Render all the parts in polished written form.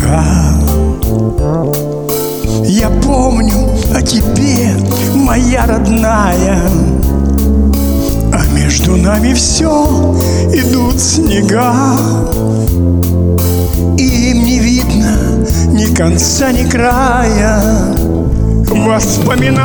далека. Я помню о тебе, моя родная, а между нами все идут снега, и им не видно ни конца, ни края. Воспоминания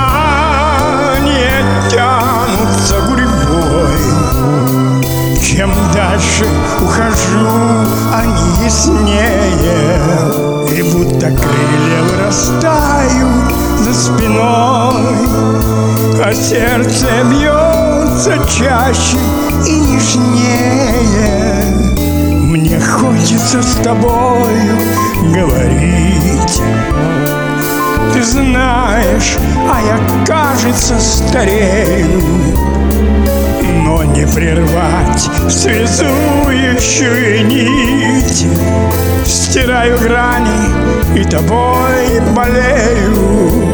тянутся гурьбой. Чем дальше ухожу, они яснее, и будто крылья вырастают за спиной, а сердце бьется чаще и нежнее. Мне хочется с тобою говорить. Ты знаешь, а я, кажется, старею, но не прервать связующую нить. Стираю грани и тобой болею.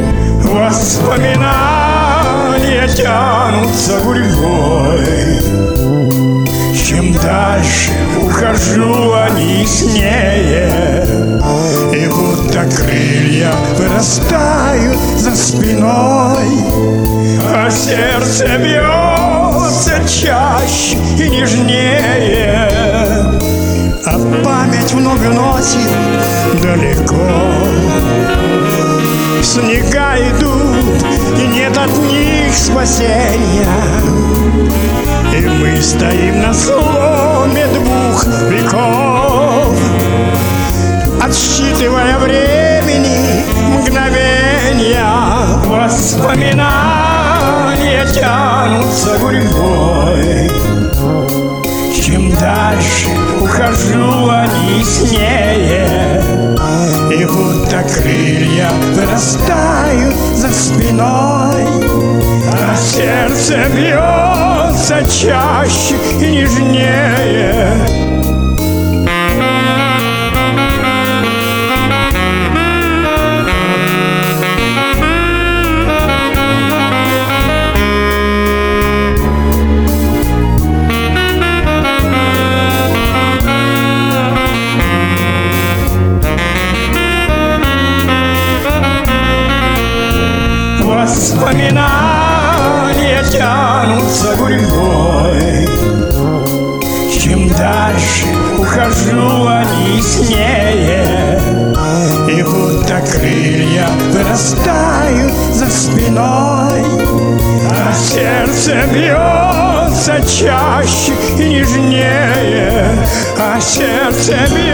Воспоминания тянутся гурьбой. Чем дальше ухожу, они яснее, и будто крылья вырастают за спиной, а сердце бьется чаще и нежнее, а память вновь уносит далеко. Снега идут, и нет от них спасения, и мы стоим на сломе двух веков, отсчитывая времени мгновения. Воспоминания тянутся гурьбой. Чем дальше ухожу, они яснее, и будто крылья вырастают за спиной, а сердце бьется чаще и нежнее. Воспоминания тянутся гурьбой. Чем дальше ухожу, они яснее, и будто крылья вырастают за спиной, а сердце бьется чаще и нежнее, а сердце бьется